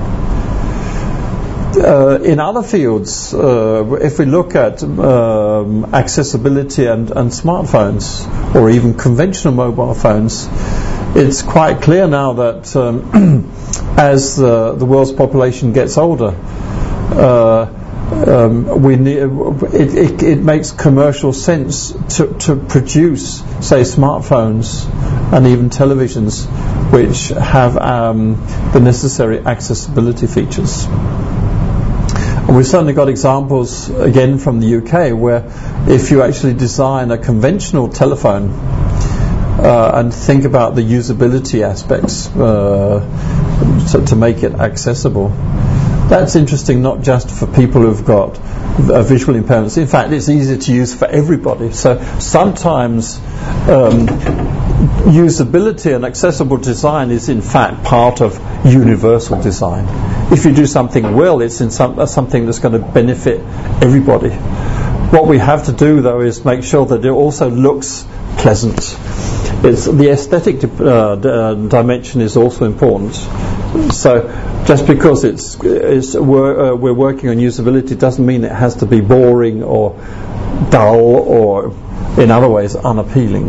Uh, in other fields, uh, if we look at um, accessibility and, and smartphones, or even conventional mobile phones, it's quite clear now that um, as the, the world's population gets older, uh, um, we need, it, it, it makes commercial sense to, to produce, say, smartphones and even televisions which have um, the necessary accessibility features. And we've certainly got examples, again, from the U K, where if you actually design a conventional telephone uh, and think about the usability aspects uh, to, to make it accessible, that's interesting not just for people who've got a visual impairments. In fact, it's easier to use for everybody. So sometimes um, usability and accessible design is in fact part of universal design. If you do something well, it's in some, uh, something that's going to benefit everybody. What we have to do, though, is make sure that it also looks pleasant. It's, the aesthetic uh, d- uh, dimension is also important. So just because it's, it's we're, uh, we're working on usability doesn't mean it has to be boring or dull or in other ways unappealing.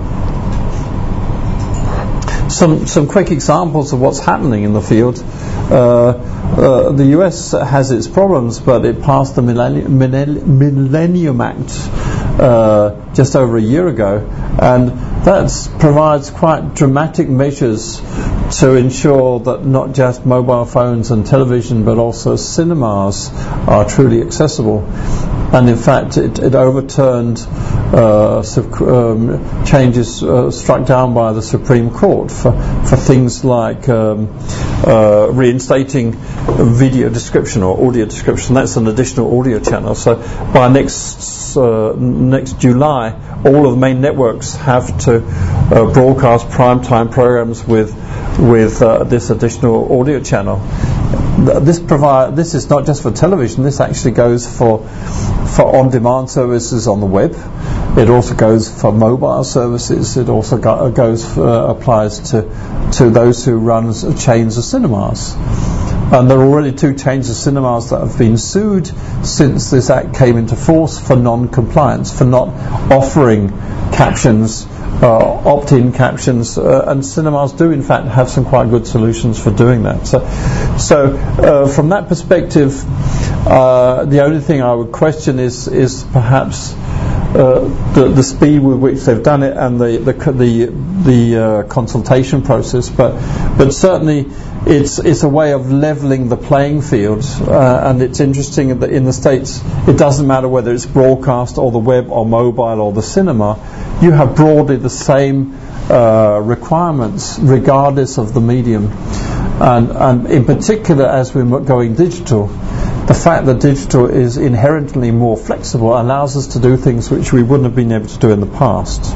Some some quick examples of what's happening in the field. Uh, uh, the U S has its problems, but it passed the Millennium, Millennium Act uh, just over a year ago, and that provides quite dramatic measures to ensure that not just mobile phones and television, but also cinemas are truly accessible. And in fact, it, it overturned uh, um, changes uh, struck down by the Supreme Court for, for things like um, uh, reinstating video description or audio description. That's an additional audio channel. So by next uh, next July, all of the main networks have to uh, broadcast primetime programs with with uh, this additional audio channel. This provide this is not just for television. This actually goes for for on-demand services on the web. It also goes for mobile services. It also go, goes for, uh, applies to to those who run chains of cinemas. And there are already two chains of cinemas that have been sued since this act came into force for non-compliance, for not offering captions, uh, opt-in captions, uh, and cinemas do in fact have some quite good solutions for doing that. So, so uh, from that perspective, uh, the only thing I would question is is perhaps uh, the, the speed with which they've done it and the the the, the uh, consultation process, but but certainly. It's it's a way of levelling the playing field, uh, and it's interesting that in the States it doesn't matter whether it's broadcast or the web or mobile or the cinema, you have broadly the same uh, requirements regardless of the medium, and, and in particular as we're going digital, the fact that digital is inherently more flexible allows us to do things which we wouldn't have been able to do in the past.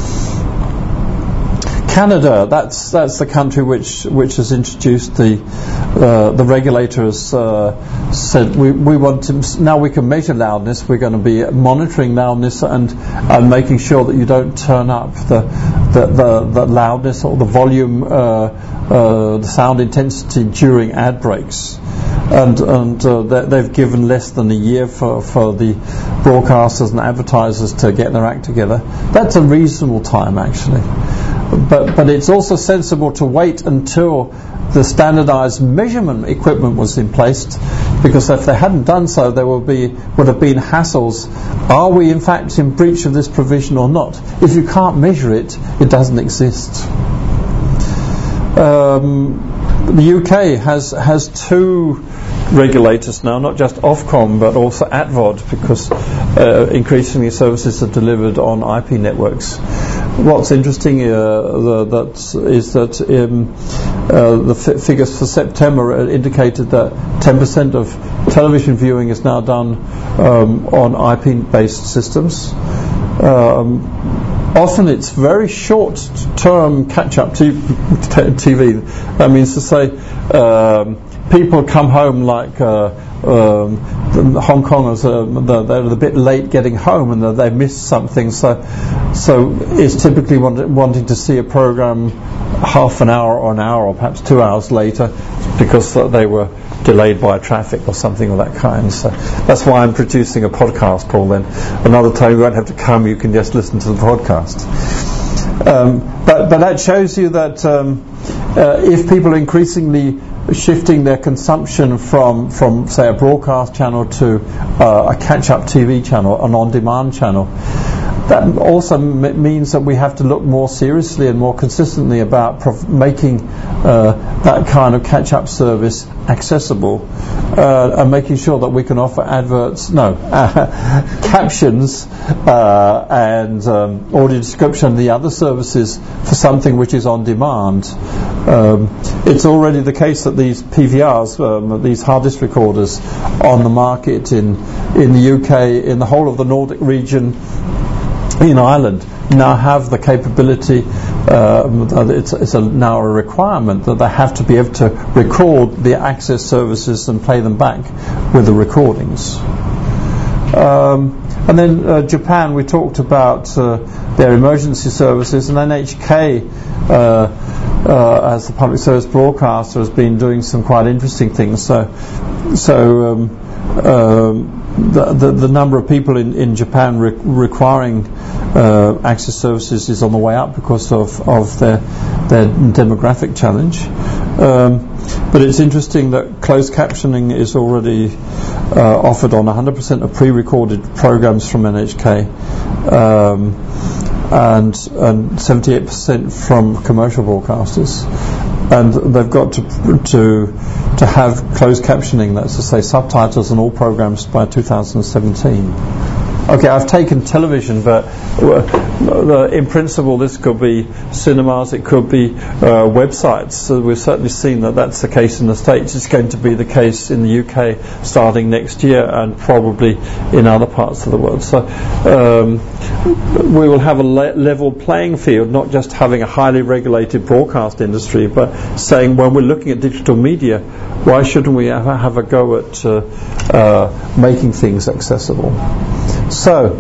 Canada, that's that's the country which which has introduced the uh, the regulator has uh, said we we want to now we can measure loudness. We're going to be monitoring loudness and and making sure that you don't turn up the the the, the loudness or the volume, uh, uh, the sound intensity during ad breaks. And, and uh, they've given less than a year for, for the broadcasters and advertisers to get their act together. That's a reasonable time, actually. But but it's also sensible to wait until the standardised measurement equipment was in place, because if they hadn't done so, there would be would have been hassles. Are we in fact in breach of this provision or not? If you can't measure it, it doesn't exist. Um, the U K has has two regulators now, not just Ofcom but also A T V O D, because uh, increasingly services are delivered on I P networks. What's interesting uh, the, that is that um, uh, the f- figures for September indicated that ten percent of television viewing is now done um, on I P-based systems. Um, often it's very short-term catch-up t- t- T V. That means to say um, people come home like uh, um, the Hong Kongers, uh, they're a bit late getting home and they missed something, so so it's typically want, wanting to see a program half an hour or an hour or perhaps two hours later because they were delayed by traffic or something of that kind. So that's why I'm producing a podcast, Paul. Then another time you won't have to come, you can just listen to the podcast. Um, but, but that shows you that um, uh, if people are increasingly shifting their consumption from, from say, a broadcast channel to uh, a catch-up T V channel, an on-demand channel, that also m- means that we have to look more seriously and more consistently about prov- making uh, that kind of catch-up service accessible, uh, and making sure that we can offer adverts, no, uh, captions uh, and um, audio description and the other services for something which is on demand. Um, it's already the case that these P V Rs, um, these hard disk recorders on the market in in the U K, in the whole of the Nordic region, in Ireland, now have the capability, uh, it's, it's a, now a requirement that they have to be able to record the access services and play them back with the recordings. Um, and then uh, Japan, we talked about uh, their emergency services, and N H K, uh, uh, as the public service broadcaster, has been doing some quite interesting things. So, so um, um, The, the, the number of people in, in Japan re- requiring uh, access services is on the way up because of, of their, their demographic challenge. Um, but it's interesting that closed captioning is already uh, offered on one hundred percent of pre-recorded programs from N H K, um, and, and seventy-eight percent from commercial broadcasters. And they've got to to to have closed captioning, that's to say subtitles on all programs by two thousand seventeen. Okay, I've taken television, but uh, in principle this could be cinemas, it could be uh, websites. So we've certainly seen that that's the case in the States. It's going to be the case in the U K starting next year, and probably in other parts of the world. So um, we will have a le- level playing field, not just having a highly regulated broadcast industry, but saying when we're looking at digital media, why shouldn't we have, have a go at uh, uh, making things accessible? So,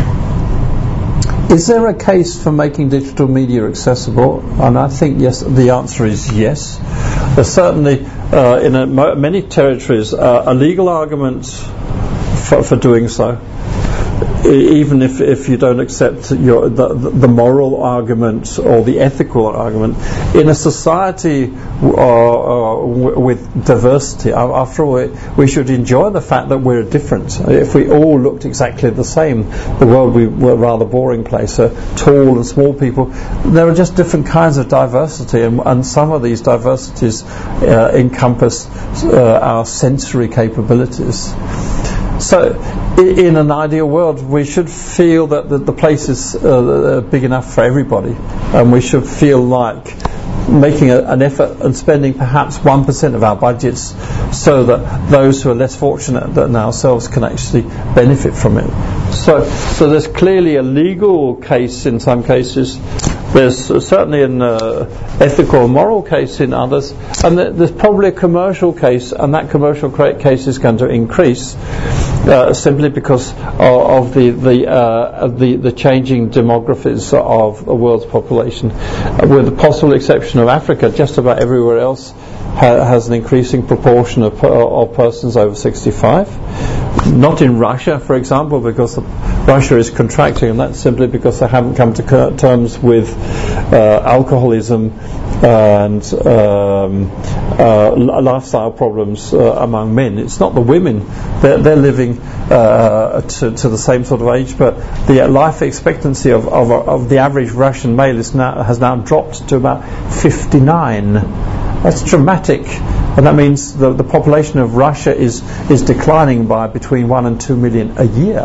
is there a case for making digital media accessible? And I think yes. The answer is yes. There's certainly uh, in a, mo- many territories uh, a legal argument for, for doing so. Even if, if you don't accept your, the, the moral argument or the ethical argument, in a society uh, uh, with diversity, after all, we should enjoy the fact that we're different. If we all looked exactly the same, the world would be a rather boring place. Uh, tall and small people, there are just different kinds of diversity, and, and some of these diversities uh, encompass uh, our sensory capabilities. So, in an ideal world, we should feel that the, the place is uh, big enough for everybody, and we should feel like making a, an effort and spending perhaps one percent of our budgets so that those who are less fortunate than ourselves can actually benefit from it. So, so there's clearly a legal case in some cases. There's certainly an uh, ethical and moral case in others, and th- there's probably a commercial case, and that commercial case is going to increase uh, simply because of, of the the, uh, the the changing demographies of the world's population. Uh, with the possible exception of Africa, just about everywhere else ha- has an increasing proportion of, of persons over sixty-five. Not in Russia, for example, because the, Russia is contracting, and that's simply because they haven't come to cur- terms with uh, alcoholism and um, uh, lifestyle problems uh, among men. It's not the women; they're, they're living uh, to, to the same sort of age, but the life expectancy of, of, of the average Russian male is now, has now dropped to about fifty-nine. That's dramatic. And that means the, the population of Russia is, is declining by between one and two million a year.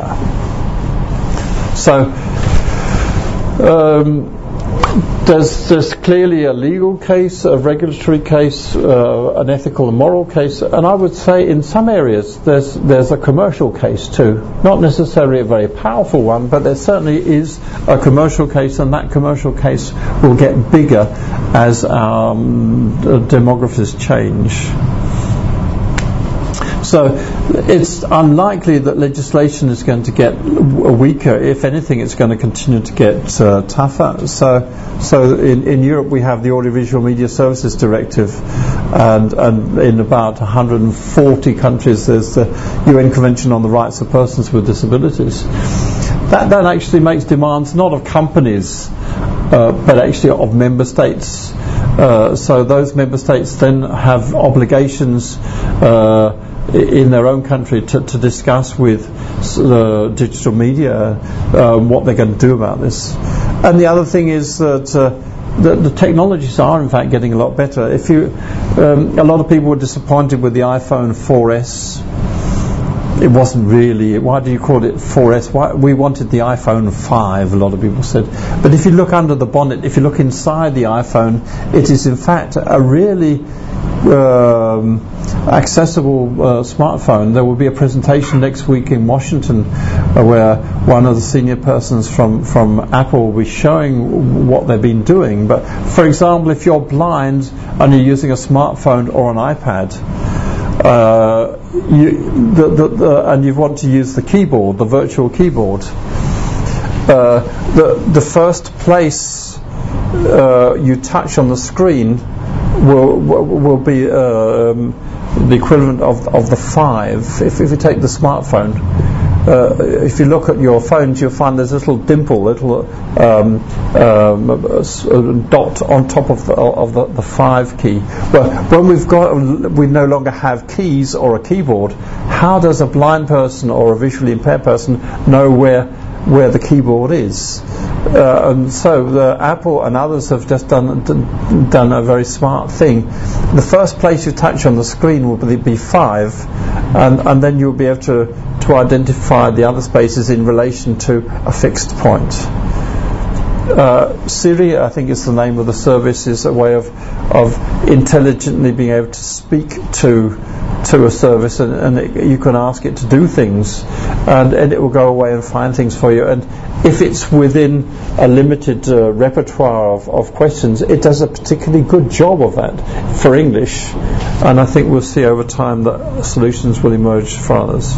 So um, there's, there's clearly a legal case, a regulatory case, uh, an ethical and moral case, and I would say in some areas there's there's a commercial case too. Not necessarily a very powerful one, but there certainly is a commercial case, and that commercial case will get bigger as our um, demographies change. So it's unlikely that legislation is going to get weaker. If anything, it's going to continue to get uh, tougher. So, so in, in Europe we have the Audiovisual Media Services Directive, and, and in about one hundred forty countries there's the U N Convention on the Rights of Persons with Disabilities. That, that actually makes demands not of companies, uh, but actually of member states Uh, so those member states then have obligations uh, in their own country to, to discuss with uh, digital media uh, what they're going to do about this. And the other thing is that uh, the, the technologies are in fact getting a lot better. If you, um, a lot of people were disappointed with the iPhone four S. It wasn't really. Why do you call it four S? Why, we wanted the iPhone five, a lot of people said. But if you look under the bonnet, if you look inside the iPhone, it is in fact a really um, accessible uh, smartphone. There will be a presentation next week in Washington uh, where one of the senior persons from, from Apple will be showing what they've been doing. But for example, if you're blind and you're using a smartphone or an iPad, Uh, you, the, the, the, and you want to use the keyboard, the virtual keyboard, uh, the, the first place uh, you touch on the screen will will be uh, um, the equivalent of of the five. If, if you take the smartphone, uh, if you look at your phones, you'll find there's a little dimple, little um, um, a dot on top of the, of the, the five key. Well, when we've got, we no longer have keys or a keyboard. How does a blind person or a visually impaired person know where where the keyboard is? Uh, and so the Apple and others have just done done a very smart thing. The first place you touch on the screen will be, be five, and, and then you'll be able to to identify the other spaces in relation to a fixed point. Uh, Siri, I think is the name of the service, is a way of of intelligently being able to speak to to a service, and, and it, you can ask it to do things, and, and it will go away and find things for you. And if it's within a limited uh, repertoire of, of questions, it does a particularly good job of that for English, and I think we'll see over time that solutions will emerge for others.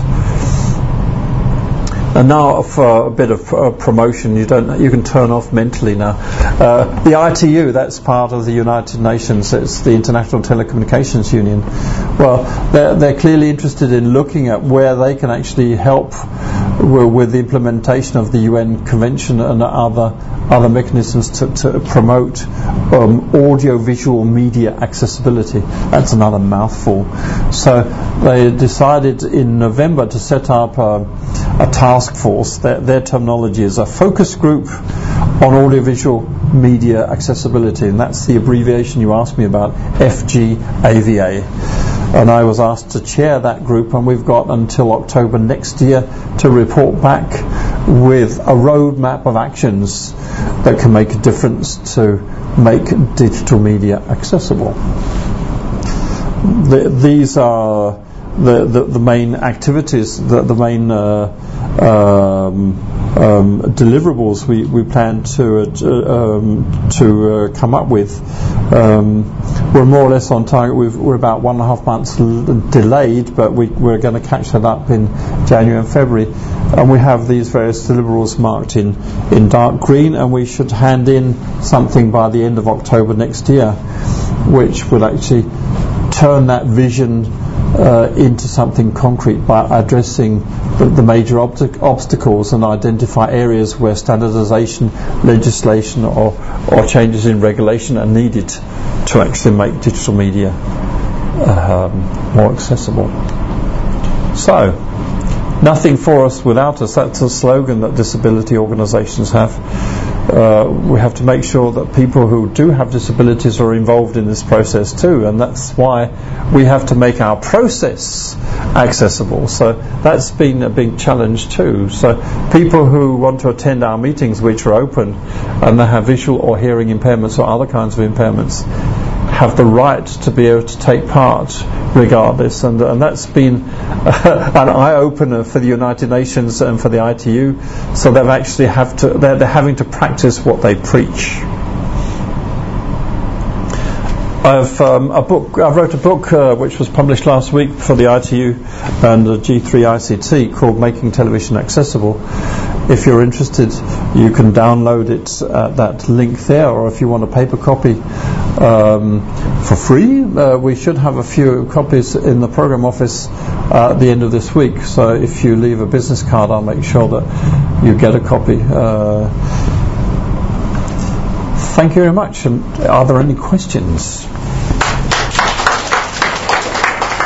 And now for a bit of uh, promotion, you don't you can turn off mentally now. Uh, the I T U, that's part of the United Nations. It's the International Telecommunications Union. Well, they're, they're clearly interested in looking at where they can actually help w- with the implementation of the U N Convention and other other mechanisms to, to promote um, audio-visual media accessibility. That's another mouthful. So they decided in November to set up a, a task force. Their, their terminology is a focus group on audiovisual media accessibility, and that's the abbreviation you asked me about, F G A V A. And I was asked to chair that group, and we've got until October next year to report back with a roadmap of actions that can make a difference to make digital media accessible. The, these are the, the, the main activities, the, the main uh, um, um, deliverables we, we plan to uh, um, to uh, come up with. Um, we're more or less on target. We've, we're about one and a half months l- delayed, but we, we're going to catch that up in January and February. And we have these various deliverables marked in, in dark green, and we should hand in something by the end of October next year, which will actually turn that vision uh, into something concrete by addressing the, the major obst- obstacles and identify areas where standardization, legislation or, or changes in regulation are needed to actually make digital media um, more accessible. So, nothing for us without us. That's a slogan that disability organisations have. Uh, we have to make sure that people who do have disabilities are involved in this process too, and that's why we have to make our process accessible. So that's been a big challenge too. So people who want to attend our meetings, which are open, and they have visual or hearing impairments or other kinds of impairments, have the right to be able to take part regardless, and, and that's been uh, an eye-opener for the United Nations and for the I T U. So they've actually have to they're, they're having to practice what they preach. I've um, a book. I wrote a book uh, which was published last week for the I T U and the G three I C T called "Making Television Accessible." If you're interested, you can download it at that link there, or if you want a paper copy um, for free, uh, we should have a few copies in the program office uh, at the end of this week. So if you leave a business card, I'll make sure that you get a copy. Uh, thank you very much. And are there any questions?